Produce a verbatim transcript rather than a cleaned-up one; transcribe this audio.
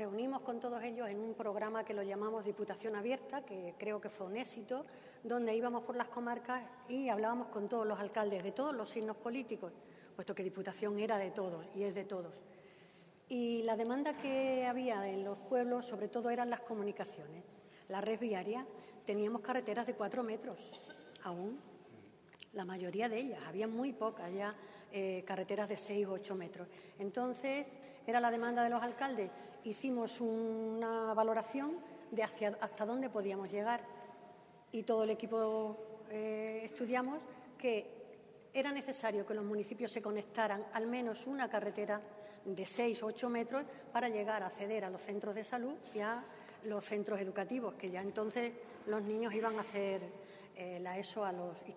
reunimos con todos ellos en un programa que lo llamamos Diputación Abierta, que creo que fue un éxito, donde íbamos por las comarcas y hablábamos con todos los alcaldes de todos los signos políticos, puesto que Diputación era de todos y es de todos. Y la demanda que había en los pueblos, sobre todo, eran las comunicaciones. La red viaria, teníamos carreteras de cuatro metros, aún, la mayoría de ellas, había muy pocas ya eh, carreteras de seis o ocho metros. Entonces, era la demanda de los alcaldes. Hicimos una valoración de hacia, hasta dónde podíamos llegar y todo el equipo eh, estudiamos que era necesario que los municipios se conectaran al menos una carretera de seis o ocho metros para llegar a acceder a los centros de salud y a los centros educativos, que ya entonces los niños iban a hacer eh, la ESO a los